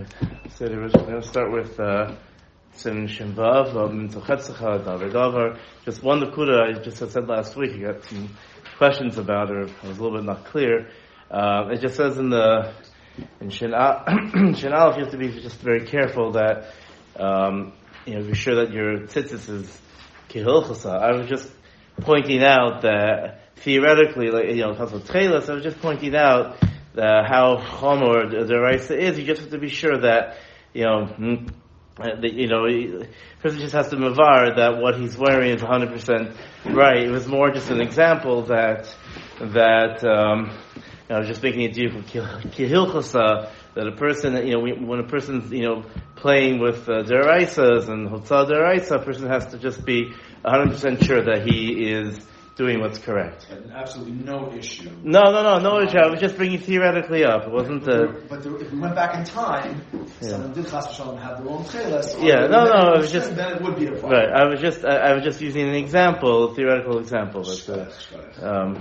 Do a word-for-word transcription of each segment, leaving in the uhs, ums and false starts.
So we're going to start with Sim Shimvav, Mintel Chetzecha, Davar Davar. Just one Nakuda I just said last week. I got some questions about it. I was a little bit not clear. Uh, it just says in the in Shin Aleph, you have to be just very careful that um, you know, be sure that your tzitzis is kihilchasa. I was just pointing out that theoretically, like you know, in terms of tchelas, I was just pointing out uh, how chomor the deraisa is. You just have to be sure that you know. That, you know, the person just has to mavar that what he's wearing is one hundred percent right. It was more just an example that, that, um, you know, just making it deal from kihilchasa, that a person, you know, when a person's, you know, playing with uh, deraisas and hotzah deraisa, a person has to just be one hundred percent sure that he is doing what's correct. And absolutely no issue. No, no, no, no issue. I was just bringing theoretically up. It wasn't the. a... But there, if we went back in time, yeah. someone did chas v'shalom have their own chelas. Yeah, no, no, I was just. Then it would be a problem. Right, I was just, I, I was just using an example, a theoretical example. But, uh, um,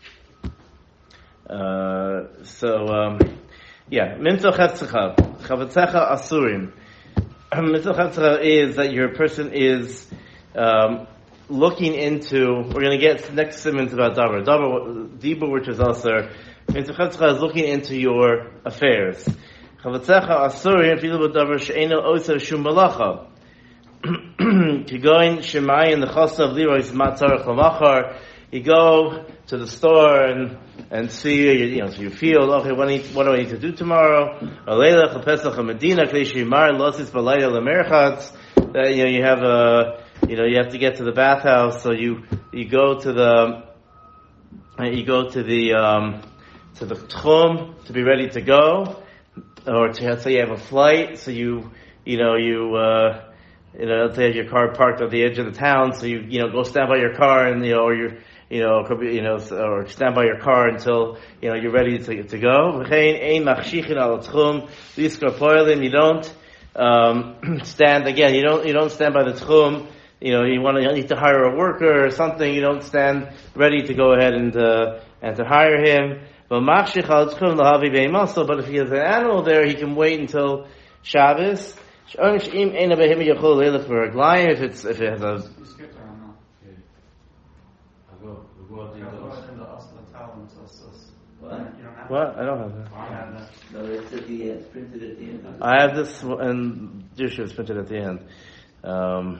uh, so, um, yeah, minto chetzecha, chavetzecha asurim. Minto chetzecha is that your person is. Um, Looking into, we're going to get next segment about davar. Davar, dibur, which is also, Mintuchetzecha is looking into your affairs. Chavetzecha asurim filu b'davar she'eno osa shum malacha. Kigoin shemayin the chasa of lirois matzarach lamachar. You go to the store and and see, you know, so you feel, okay, what do, I need, what do I need to do tomorrow? Aleilach l'pesach ha'medina k'dei she'imar losis b'layla l'merchatz. That, you know, you have a, you know, you have to get to the bathhouse, so you, you go to the, you go to the, um, to the tchum to be ready to go, or to, let's say you have a flight, so you, you know, you, uh, you know, let's say you have your car parked at the edge of the town, so you, you know, go stand by your car and, you know, or you're, you know, could be, you know, or stand by your car until, you know, you're ready to, to go. You don't, um, stand, again, you don't, you don't stand by the tchum. You know, you want to, you need to hire a worker or something, you don't stand ready to go ahead and, uh, and to hire him. But if he has an animal there, he can wait until Shabbos. If it's, if it has a, what? What? I don't have that. I have that. No, it's at the end. It's printed at the end. I have this, and Yusha is printed at the end. Um,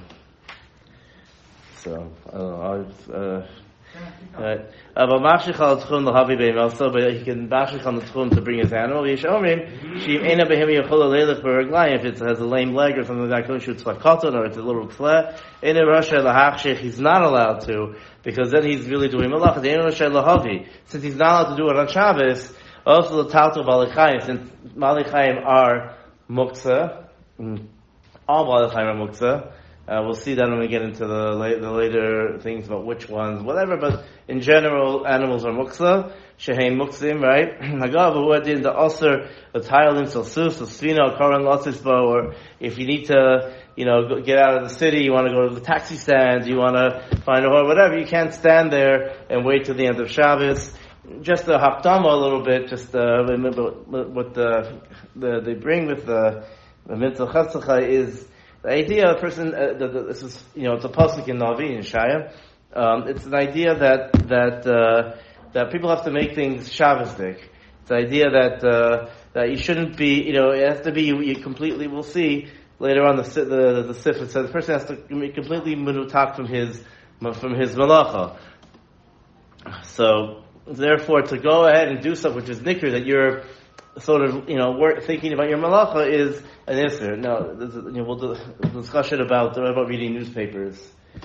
so, I don't know. I've, uh, right. But machshich tchum l'havi be'imel, but he can machshich on the tchum to bring his animal. Yishomrim, she'im eina behemi yachol leilach b'raglayim, if it has a lame leg or something like that, couldn't shoot tzvakaton, or it's a little tzleh. Eina rasha lahachshich, he's not allowed to, because then he's really doing malach. Eina rasha lahavi, since he's not allowed to do it on Shabbos, also the talto balichayim, since balichayim are muktzah, all balichayim are muktzah. Uh, we'll see that when we get into the, la- the later things about which ones, whatever, but in general, animals are muktzah, shehein muktzim, right? Hagav, who had in the osir, the tiling, salsus, the svina, karan lotzisbo, or if you need to, you know, go, get out of the city, you want to go to the taxi stand, you want to find a horse, whatever, you can't stand there and wait till the end of Shabbos. Just a hakdama a little bit, just, uh, what the, the, they bring with the, the mintel chetzecha is, the idea of a person, uh, the, the, this is, you know, it's a pasuk in Navi, in Shaya. Um, it's an idea that, that, uh, that people have to make things Shabbosdik. It's the idea that, uh, that you shouldn't be, you know, it has to be, you, you completely, we'll see later on the, the, the Sif, it says the person has to be completely menutak from his, from his malacha. So, therefore, to go ahead and do stuff which is nikr, that you're, sort of, you know, work, thinking about your malacha is an isser. No, this is, you know, we'll do a discussion about, about reading newspapers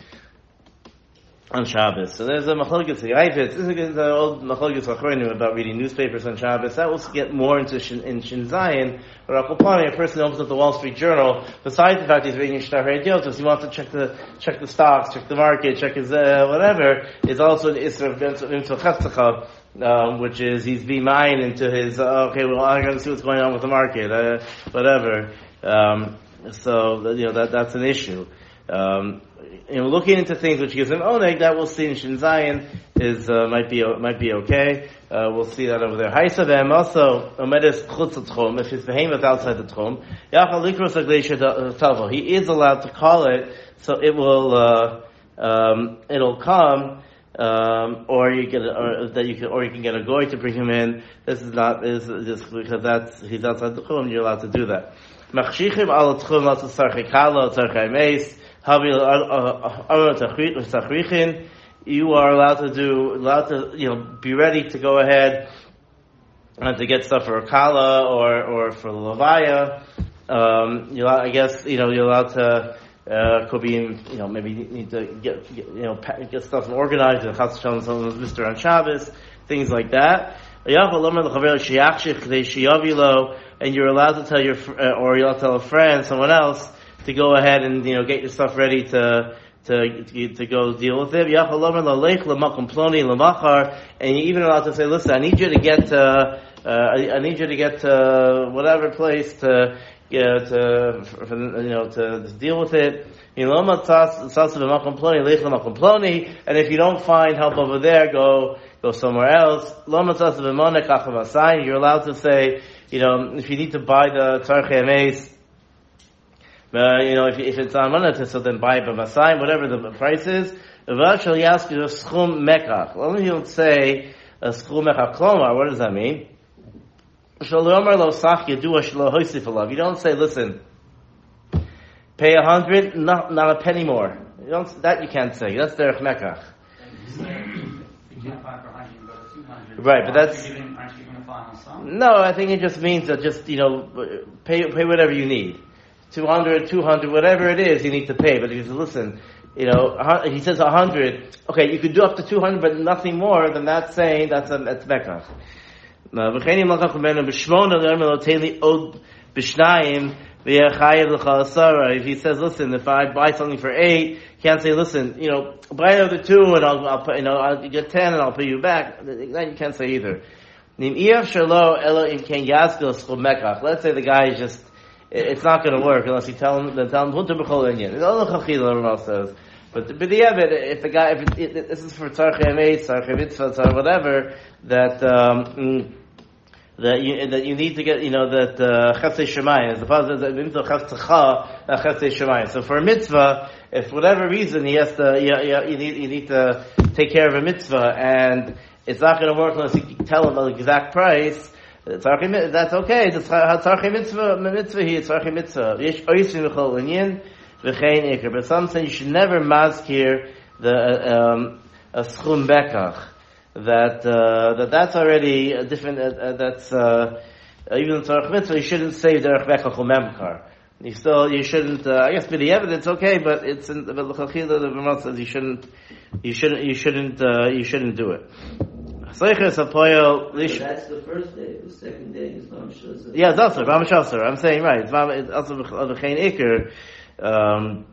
on Shabbos. So there's a machlokes Yavitz. This is the old machlokes achronim about reading newspapers on Shabbos. That will get more into Shin, in Shin Zayin. But Akopani, a person opens up the Wall Street Journal, besides the fact he's reading Shtar Hadiotos, he wants to check the check the stocks, check the market, check his uh, whatever. Is also an isser of Mintel Chetzecha. Um, which is he's being mine into his uh, okay, well I got to see what's going on with the market, uh, whatever. Um, so you know that that's an issue. Um, you know, looking into things which gives him oneg, that we'll see in Shin Zayin is uh, might be might be okay. Uh, we'll see that over there. Haisa v'hem also omedis chutz tchum. If his behemoth outside the tchum, yachal likros agleisha tavo. He is allowed to call it, so it will uh, um, it'll come. Um, or you get, or that you can, or you can get a goy to bring him in. This is not is just because that's he's outside the tchum. You're allowed to do that. Machshichim al tchum al tzarchei kala tzarchei meis habil ar tzarchrichin. You are allowed to do, allowed to, you know, be ready to go ahead and to get stuff for a kala or or for the levaya. Um, you, I guess, you know, you're allowed to. Uh, could be, you know, maybe you need to get, get you know, get stuff organized, and Chas Shalom, someone's Mister on Shabbos, things like that. And you're allowed to tell your, uh, or you're allowed to tell a friend, someone else, to go ahead and, you know, get your stuff ready to, to, to go deal with it. And you're even allowed to say, listen, I need you to get to, uh, I, I need you to get to whatever place to, Yeah, to, for, you know, to, to deal with it. And if you don't find help over there, go, go somewhere else. You're allowed to say, you know, if you need to buy the tzarchei meis, uh, you know, if, if it's on money, so then buy it b'masayim, whatever the price is. Eventually ask you a schum mekach. Only he'll say a schum mekach klomar. What does that mean? You don't say, listen, pay a hundred, not not a penny more. You don't, that you can't say. That's derech mekach. Right, but that's no. I think it just means that just you know pay pay whatever you need, two hundred, two hundred, whatever it is you need to pay. But if you listen, you know, he says a hundred. Okay, you could do up to two hundred, but nothing more than that. Saying that's a that's mekach. If he says, listen, if I buy something for eight, he can't say, listen, you know, buy another two and I'll, I'll put, you know, I'll get ten and I'll pay you back. That you can't say either. Let's say the guy is just, it's not going to work unless you tell him, then tell him, says. But, but the Evid, if the guy, if it, it, this is for tzarchei meis, tzarchei mitzvah, whatever, that, um, that you, that you need to get, you know, that, uh, chesed shemayim, as opposed to the mitzvah chesed shemayim. So for a mitzvah, if for whatever reason he has to, you, you, you need, you need to take care of a mitzvah, and it's not going to work unless you tell him the exact price, that's okay. It's tzarchei mitzvah, mitzvah here, tzarchei mitzvah. Yesh oisim v'chol inyan, v'chein iker. But some say you should never mazkir the, um, a schum bekach. That, uh, that that's already a different, uh, uh, that's, uh, even in tzarech mitzvah, you shouldn't say derech bekach or memkar. You still, you shouldn't, uh, I guess with the evidence, okay, but it's in, the l'chachila, the Gemara says you shouldn't, you shouldn't, you shouldn't, uh, you shouldn't do it. That's the first day. The second day is Ram Shasar. Yeah, it's also Ram Shasar. I'm saying right. It's, it's also v'chein iker. Um,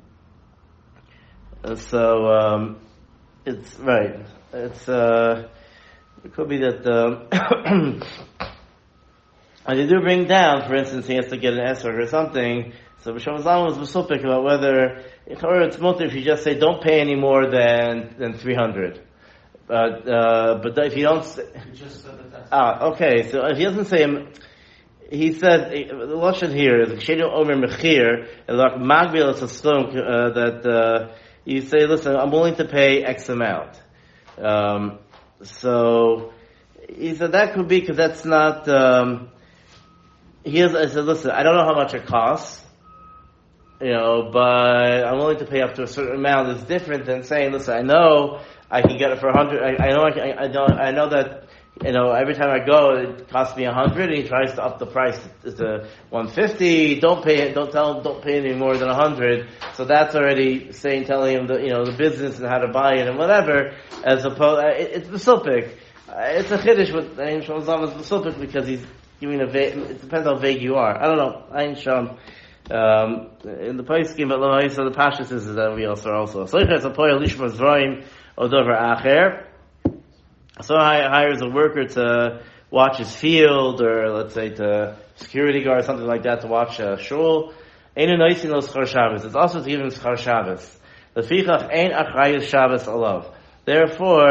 so um, it's right. It's uh, it could be that um, and they do bring down, for instance, he has to get an esrog or something. So B'Shem Zalman was besupik about whether it's mutter if you just say don't pay any more than than three hundred. But uh, but if you don't, say, you just said that that's ah, okay. So if he doesn't say, he said the lashon here is Ksheinu Omer Mechir, like Magbil is a stone that uh, you say, listen, I'm willing to pay X amount. Um, so he said that could be because that's not. Um, he has, I said, listen, I don't know how much it costs, you know, but I'm willing to pay up to a certain amount. It's different than saying, listen, I know I can get it for a hundred. I, I know I, can, I know I know that you know every time I go it costs me a hundred, and he tries to up the price to, to one fifty. Don't pay it. Don't tell him. Don't pay any more than a hundred. So that's already saying, telling him the you know the business and how to buy it and whatever. As opposed, it, it's besupik. It's a chiddush with Ayin Shom is besupik because he's giving a vague. It depends how vague you are. I don't know. Ayin Shom. Um, in the place scheme, but so the Pashas is that we also also. So it's a poy lishma zraim. Odover Acher. So he hires a worker to watch his field, or let's say to security guard, something like that, to watch a shul. Ein noisin lo schar Shabbos. It's also to give him schar Shabbos. The fichach ein achrayus Shabbos alav. Therefore,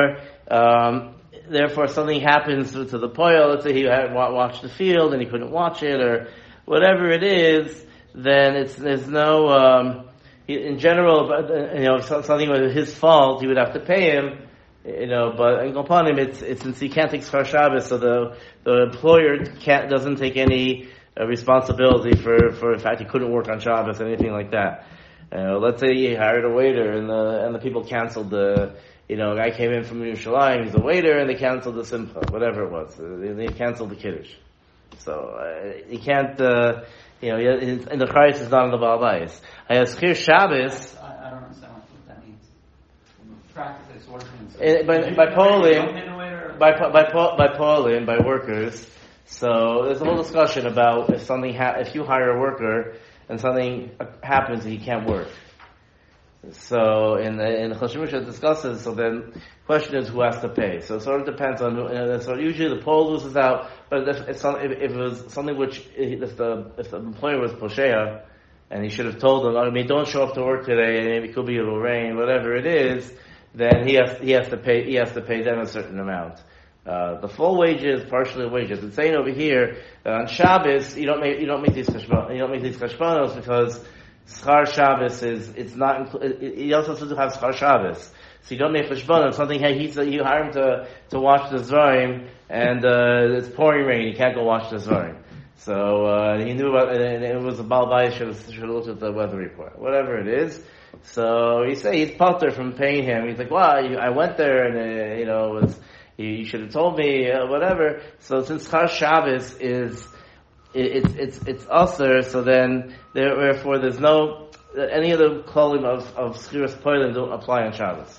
Um, therefore, something happens to, to the poil. Let's say he had watched the field and he couldn't watch it, or whatever it is. Then it's there's no um, he, in general. You know, if something was his fault, he would have to pay him. You know, but in upon him, it's it's since he can't take Schar Shabbos, so the the employer can't doesn't take any uh, responsibility for for the fact he couldn't work on Shabbos or anything like that. Uh, let's say he hired a waiter and the and the people canceled the. You know, a guy came in from Yerushalayim, he's a waiter, and they canceled the simcha, whatever it was. They, they canceled the kiddush. So, uh, you can't, uh, you know, in the Christ is not in the Baal Bayis. Hayaschir Shabbos. I, I don't understand what that means. In practice, what it means. It, by, by polling, by, by, by polling, by workers. So, there's a whole discussion about if something, ha- if you hire a worker and something happens and he can't work. So in the in the Choshen Mishpat discusses. So then, the question is who has to pay. So it sort of depends on. Uh, so usually the poll loses out. But if if, some, if if it was something which if the if the employer was posheya, and he should have told them, I mean, don't show up to work today. Maybe it could be it'll rain, whatever it is. Then he has he has to pay he has to pay them a certain amount. Uh, the full wages, partially wages. It's saying over here that on Shabbos you don't make you don't make these cheshbon, you don't make these cheshbonos because Schar Shabbos is, it's not, inclu- he also has to have Schar Shabbos. So you don't make Cheshbon, something, hey, he's, you hire him to, to watch the Zvarim, and, uh, it's pouring rain, you can't go watch the Zvarim. So, uh, he knew about, and it was a Baal Bayis should have, should have looked at the weather report. Whatever it is. So, he say he's potter from paying him. He's like, well, you, I went there, and, uh, you know, it was, you, you should have told me, uh, whatever. So, since Schar Shabbos is, It's it's it's usher, so then therefore there's no any of the calling of of schiras poilim don't apply on Shabbos.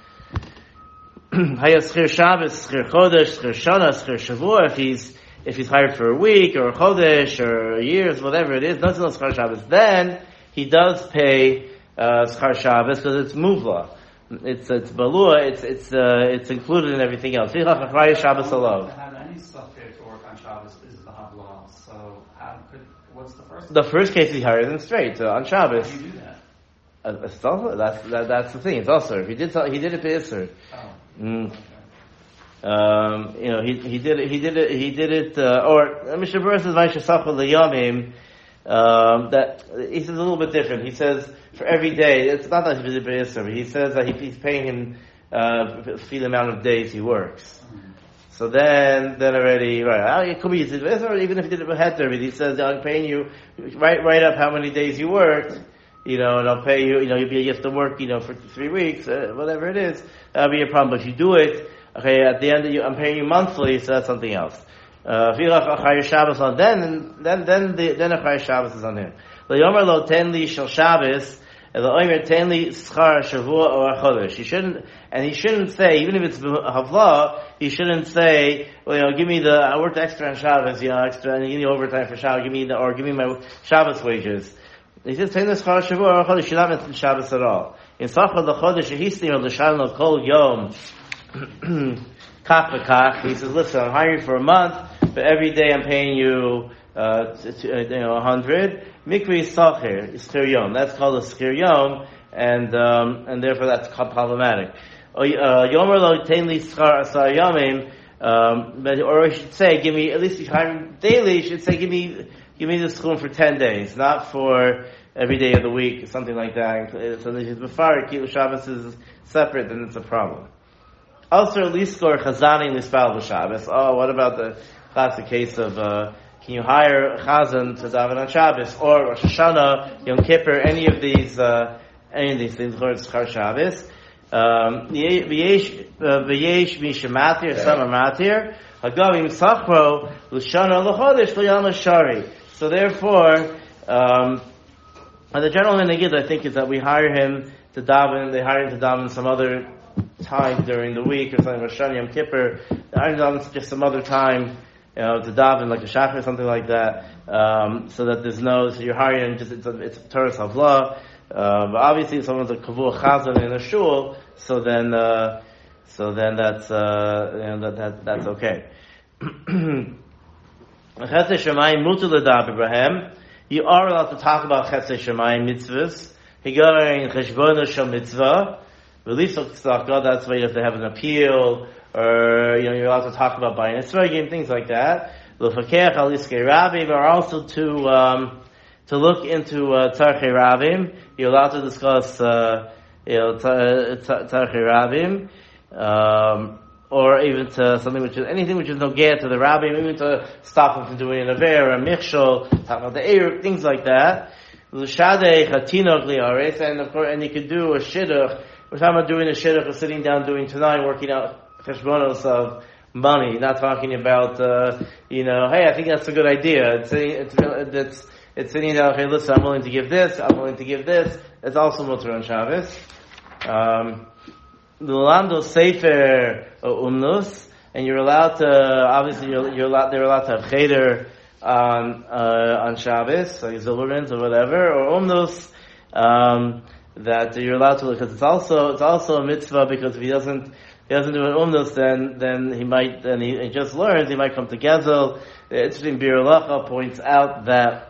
Hayas schir Shabbos, schir chodesh, schir shana, schir shavua. If he's if he's hired for a week or a chodesh or years, whatever it is, nothing else schar Shabbos. Then he does pay uh, schar Shabbos because it's muvla. It's it's balua. It's it's uh, it's included in everything else. Shabbos alone. Have any stuff here to work on Shabbos is the havla. So how could what's the first? The first case he hired them straight uh, on Shabbos. How do you do that? Uh, it's also, that's that, that's the thing. It's also if he did he did it to Isser. Oh. Mm. Okay. Um, you know he he did it he did it he did it uh, or Mishnah Berurah says Vaishasachol leyamim. Um, that he says a little bit different. He says for every day. It's not that he did it to Isser, but he says that he, he's paying him uh, for the amount of days he works. Mm-hmm. So then, then already, right, it could be, or even if he did it with heter, but he says, I'm paying you, write, write up how many days you worked, you know, and I'll pay you, you know, you'll be, you have to work, you know, for three weeks, uh, whatever it is, that'll be your problem. But if you do it, okay, at the end of you, I'm paying you monthly, so that's something else. Uh, if you have Achayir Shabbos on, then, then, then, the, then Achayir Shabbos is on him. Lo yomer lo ten li shel Shabbos, he shouldn't, and he shouldn't say, even if it's havla, he shouldn't say, well, you know, give me the, I worked extra on Shabbos, you know, extra, and give me overtime for Shabbos, give me the, or give me my Shabbos wages. He says, ten l'schar shavua or chodesh, should not mention Shabbos at all. In Sachar the chodesh, hehistim or l'shalom of kol yom, kach v'kach, he says, listen, I'm hiring for a month, but every day I'm paying you, uh, to, to, you know, a hundred. Mikri Sachir is schir yom. That's called a schir yom, and um, and therefore that's problematic. Yomer lo tein li schar asar yomim, but or I should say, give me at least if I'm daily. You should say, give me give me the schum for ten days, not for every day of the week, something like that. So if before Kilu Shabbos is separate, then it's a problem. Also, liskor chazani lispal b'Shabbos. Oh, what about the classic case of? Uh, Can you hire a chazan to daven on Shabbos or Rosh Hashanah, Yom Kippur, any of these, uh, any of these things, Lord Schar Shabbos? Um, V'yesh mishamatir, some are matir. Hagavim sachro, l'shana l'chodesh, l'yam l'shari. So therefore, um, the general minhag, I think, is that we hire him to daven, they hire him to daven some other time during the week, or something, Rosh Hashanah, Yom Kippur, they hire him to daven just some other time, you know, to daven like a shachar or something like that, um, so that there's no, so you're hiring just, it's a, it's a Torah's havla, uh, but obviously if someone's a kavur chazan in a shul, so then, uh, so then that's, uh, you know, that, that, that's okay. Chesed Shemayim mutar l'daber Ibrahim. You are allowed to talk about Chesed Shemayim mitzvahs. Higarin cheshbona shel mitzvah. Release of tzedakah, that's why you have to have an appeal, or, you know, you're allowed to talk about buying a tzvagim, things like that. L'fakech al iskei rabim, or also to, um, to look into, uh, tzarchei rabim. You're allowed to discuss, uh, you know, tzarchei rabim, um, or even to something which is, anything which is nogea to the rabbi, even to stop him from doing an aver, a michshol, talk about the eruv, things like that. L'shadei chatinok li'aretz, and of course, and you could do a shidduch. We're talking about doing a shidduch, or sitting down doing tonight, working out cheshbonos of money, not talking about, uh, you know, hey, I think that's a good idea. It's, it's, it's, it's sitting down, okay, listen, I'm willing to give this, I'm willing to give this. It's also mutter on Shabbos. Um, L'lamdo sefer umnus, and you're allowed to, obviously you're, you're allowed, they're allowed to have cheder on, uh, on Shabbos, like Zilbermans or whatever, or umnus, um, that you're allowed to, because it's also, it's also a mitzvah, because if he doesn't, he doesn't do an umnus, then, then he might, then he, he just learns, he might come to Gezel. The interesting Bir Halacha points out that,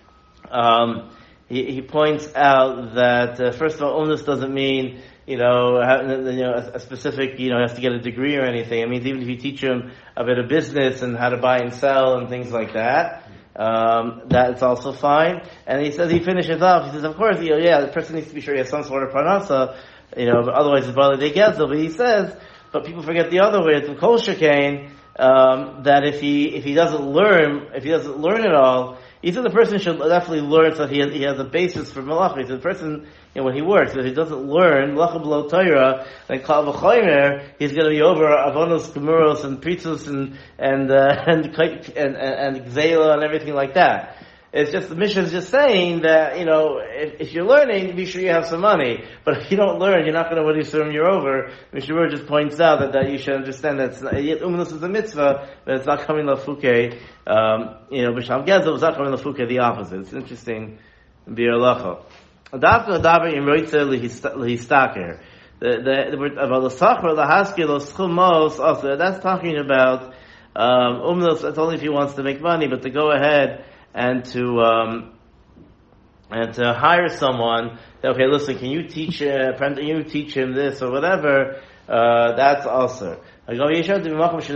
um, he, he points out that, uh, first of all, umnus doesn't mean, you know, have, you know, a, a specific, you know, has to get a degree or anything. It means even if you teach him a bit of business and how to buy and sell and things like that, um, that's also fine. And he says, he finishes off, he says, of course, you know, yeah, the person needs to be sure he has some sort of parnasa, you know, but otherwise his brother they get so. But he says, but people forget the other way, it's in Kol Shekain, um, that if he, if he doesn't learn, if he doesn't learn it all, he said the person should definitely learn so that he has, he has a basis for malacha. He said the person, you know, when he works, if he doesn't learn malacha below Torah, then kal v'chomer, he's going to be over avonos, gemuros, and pritzus, and and uh, and and and and gzeila and everything like that. It's just the mission is just saying that, you know, if, if you're learning, be sure you have some money. But if you don't learn, you're not going to what assume you're over. Mishnah just points out that, that you should understand that umnus is a mitzvah, but it's not coming lafuke. Um, you know, b'sham gezel is not coming lafuke. The opposite. It's interesting. Bir halacha. Dafka davar imroitze lehistaker. The the about the sachar lahaskil schumos also. That's talking about um, umnus. That's only if he wants to make money, but to go ahead and to um, and to hire someone. Okay, listen, can you teach uh, can you teach him this or whatever? Uh, that's also. And where they we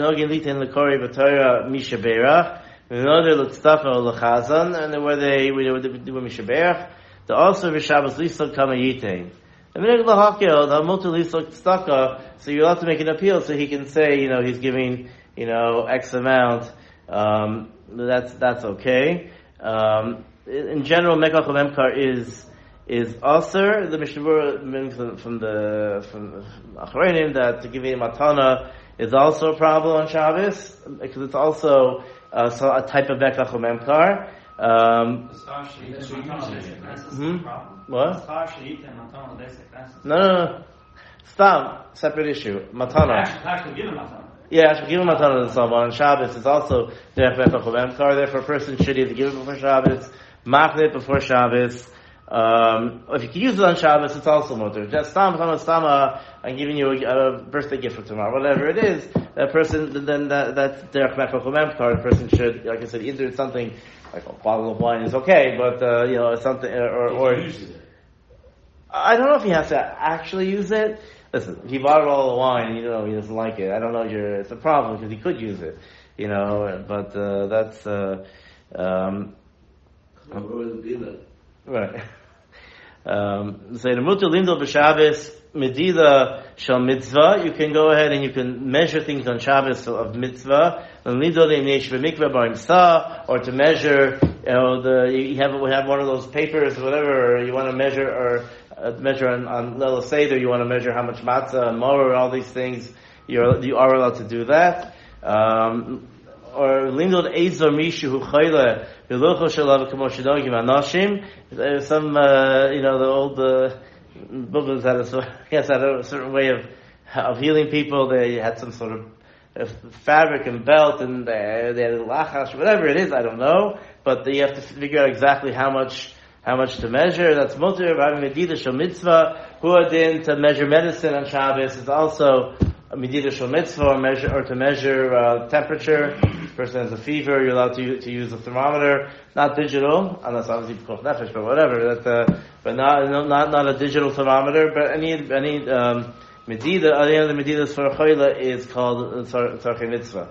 do mishaberach. The also v'Shabbos lisok kama yitain. So you're allowed to make an appeal, so he can say, you know, he's giving, you know, X amount. Um, that's that's okay. Um, in general, Mekach Memkar is is also the Mishnah from the from Achronim that to give a matana is also a problem on Shabbos because it's also uh, so a type of Mekach Memkar. Um, hmm? What? No, no, no. Stop. Separate issue. Matana. Yeah, actually, give him matana to someone on Shabbos. It's also derech Mekach Memkar. Therefore, a person should either give it before Shabbos, machne it before Shabbos. Um, if you can use it on Shabbos, it's also mutter. Just stam, stam, stam. I'm giving you a, a birthday gift for tomorrow, whatever it is. That person, then that that's derech Mekach Memkar. The person should, like I said, either it's something like a bottle of wine is okay, but uh, you know, something or or. I don't know if he has to actually use it. Listen, if he bought all the wine and you know he doesn't like it, I don't know if you're, it's a problem because he could use it, you know, but, uh, that's, uh, um, right. Um, say the mutter lindel b'Shabbos medida shel mitzvah. You can go ahead and you can measure things on Shabbos of mitzvah. And lindel ne'nesh v'mikveh b'imsa, or to measure, you know, the you have we have one of those papers, or whatever, or you want to measure or uh, measure on, on Leil Seder. You want to measure how much matzah and morah, all these things. You're you are allowed to do that. Um, or lindel eizor mishu hu chayle. Some, uh, you know, the old uh, Bubbas had a, yes, had a certain way of of healing people. They had some sort of uh, fabric and belt, and they, they had lachash, whatever it is, I don't know. But you have to figure out exactly how much how much to measure. That's mutter of having medida shel mitzvah. Huadin to measure medicine on Shabbos is also a medida shel mitzvah, or measure or to measure uh, temperature. Person has a fever, you're allowed to to use a thermometer, not digital, unless obviously koch nefesh, but whatever. That, uh, but not not not a digital thermometer, but any any um, Medida, uh, the other Medidas for a Choyla is called Tzarchei Mitzvah.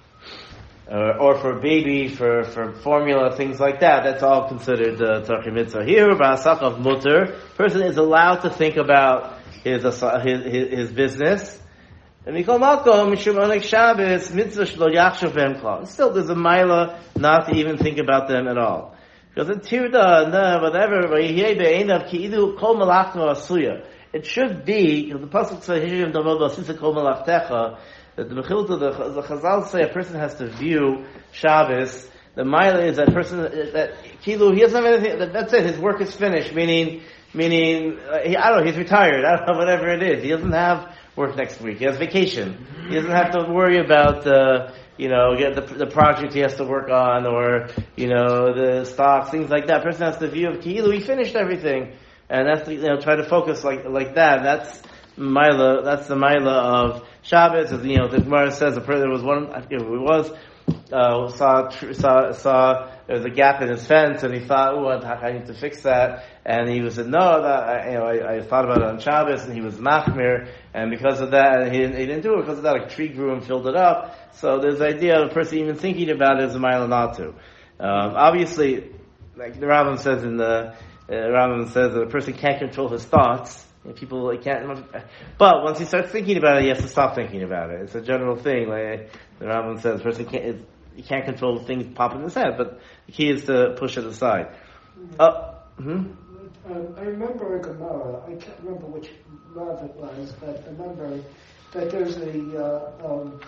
Uh, or for baby, for, for formula, things like that. That's all considered uh, Tzarchei Mitzvah. Here, Ba'asach of Mutter, person is allowed to think about his his his, his business. And Mikol Malkom, Mishum Onek Shabbos, Mitzvah Shlo Yachshav Behem Klal. Still, there's a Maila not to even think about them at all. Because in Tirda, no, whatever, Vayihei Be'enav Ki'idu Kol Malachno Asuya. It should be, because the Pasuk says, Hishim Davod Vasisa Kol Malachtecha, that the Mechilta, the, the Chazal say a person has to view Shabbos. The Maila is that person, that Kilu, he doesn't have anything, that, that's it, his work is finished, meaning, meaning, uh, he, I don't know, he's retired, I don't know, whatever it is. He doesn't have work next week, he has vacation. He doesn't have to worry about, uh, you know, get the, the project he has to work on, or, you know, the stocks, things like that. Person has the view of Kilu, he finished everything. And that's, you know, try to focus like, like that. That's Maila, that's the Maila of Shabbos. As, you know, the Gemara says, the there was one, I forget who it was, uh, saw, saw, saw, there was a gap in his fence, and he thought, oh, I need to fix that. And he said, no, that, I, you know, I, I thought about it on Shabbos, and he was machmir, and because of that, he didn't, he didn't do it, because of that, a tree grew and filled it up. So there's the idea of a person even thinking about it is a Maila not to. Um, obviously, like the Rambam says in the, Uh, Rambam says that a person can't control his thoughts. You know, people like, can't, but once he starts thinking about it, he has to stop thinking about it. It's a general thing. Like the Rambam says, a person can't, he can't control things pop in his head, but the key is to push it aside. Uh, hmm? um, I remember a Gemara. I can't remember which Rav it was, but I remember that there's a, uh, um,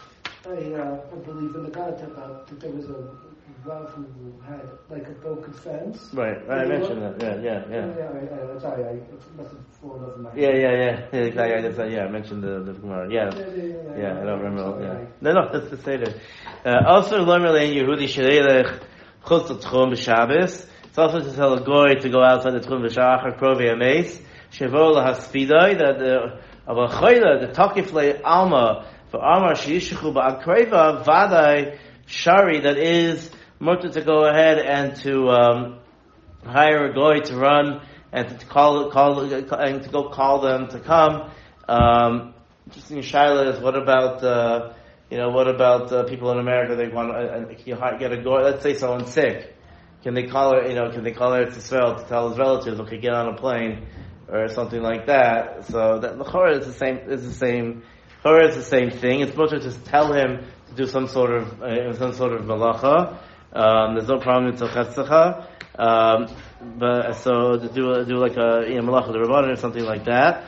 a uh, I believe in the Gata about that there was a Rav who had like a broken fence. Right, right I mentioned that. Yeah, yeah, yeah. Yeah, I, I, sorry, I it must have fallen over my head. Yeah, yeah, yeah. Yeah, exactly. I just, uh, yeah, I mentioned the, the Gemara. Yeah. Yeah, yeah, yeah, yeah, yeah I don't remember. sorry, Yeah. I, No, no, that's the Seder. Uh, also, Lomer Lein Yehudi Shreilech Chutz T'chum B'Shabbos. It's also to tell a goy to go outside the T'chum B'Shachar Krovi Ameis. Shevo L'Haspidoi, that the, of a Choyla, the Tokif Le Alma, for Amar Sheishichu Ba'akreva, Vadai Shari, that is mutter to go ahead and to um, hire a goy to run and to call call and to go call them to come. Um, interesting shaila is what about uh, you know what about uh, people in America? They want uh, you get a goy. Let's say someone's sick. Can they call her? You know, can they call her to Israel to tell his relatives, okay, get on a plane or something like that? So that the chorah is the same. Is the same. Chorah is the same thing. It's mutter to tell him to do some sort of uh, some sort of malacha. Um, there's no problem in Tzochetzecha. Um, but, so, to do, do like a, you know, Malach the Rabbanan or something like that.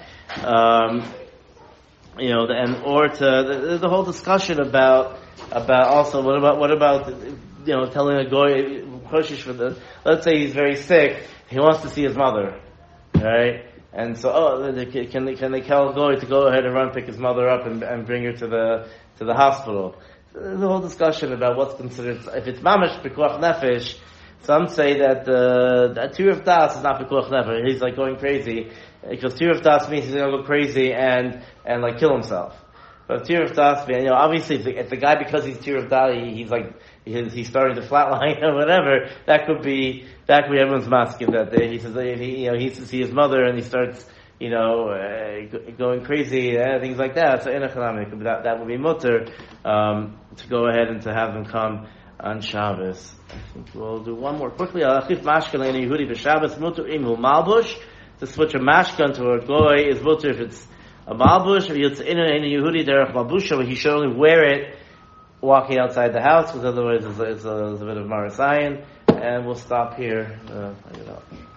Um, you know, and, or to, there's a whole discussion about, about also, what about, what about, you know, telling a goy, for the, let's say he's very sick, he wants to see his mother, right? And so, oh, can they, can they tell a goy to go ahead and run pick his mother up and, and bring her to the, to the hospital? There's a whole discussion about what's considered, if it's mamash pikuach nefesh, some say that uh, that Tir of Das is not pikuach nefesh. He's like going crazy, because Tir of Das means he's going to go crazy and, and like kill himself. But Tir of Das, you know, obviously if the, if the guy, because he's Tir of Das, he, he's like, he's, he's starting to flatline or whatever, that could be, that could be everyone's masking that day. He says, he, you know, he needs to see his mother and he starts, you know, uh, going crazy, uh, things like that. So in economic, that, that would be mutter, um, to go ahead and to have them come on Shabbos. I think we'll do one more quickly. Alachif mashkan and Yehudi b'Shabbos mutter imhu malbush. To switch a mashkan to a goy is mutter if it's a malbush. If it's in a Yehudi derech malbusha, he should only wear it walking outside the house, because otherwise it's a, it's a, it's a bit of marasayan. And we'll stop here. Uh, I don't know.